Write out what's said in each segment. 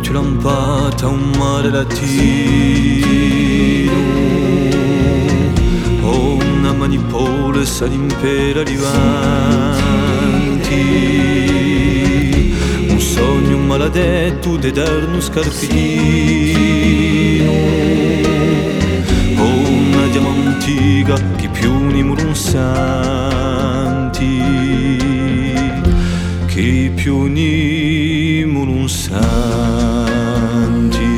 tu lampata un mare latino, o una manipole salimpera arrivanti, un sogno maledetto d'eterno scarpino, o una diamantiga che più ni murun santi, che più ni murun santi.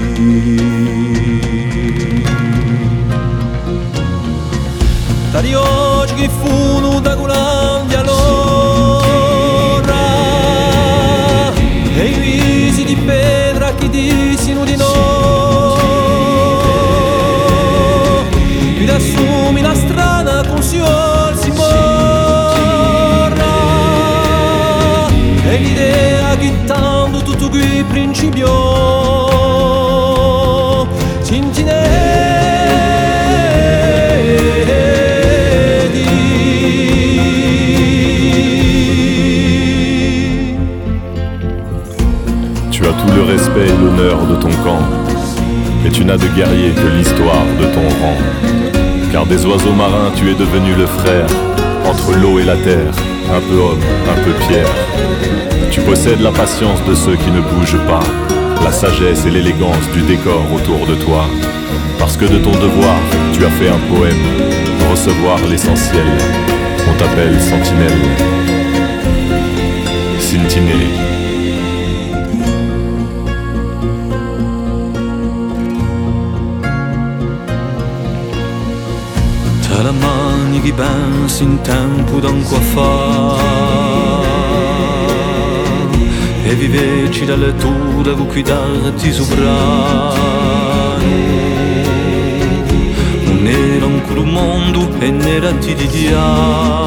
Tali oggi che funo da Gulandia allora, e i visi di pedra che dissino di no, ed assumi la strana consiol si morra, e l'idea che tanto tutto qui principio Tu as tout le respect et l'honneur de ton camp, mais tu n'as de guerrier que l'histoire de ton rang. Car des oiseaux marins tu es devenu le frère, entre l'eau et la terre, un peu homme, un peu pierre. Tu possèdes la patience de ceux qui ne bougent pas, la sagesse et l'élégance du décor autour de toi. Parce que de ton devoir, tu as fait un poème, recevoir l'essentiel. On t'appelle sentinelle, Sintiné. Tra la mani che pensi in tempo d'anco a fa, e viveci la lettura con cui darti soprano. Non era ancora un mondo e n'era ti di dia,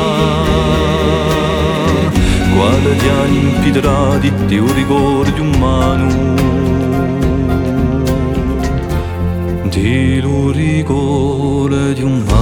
guardiani impidrati di un rigore di umano, di un rigore di umano.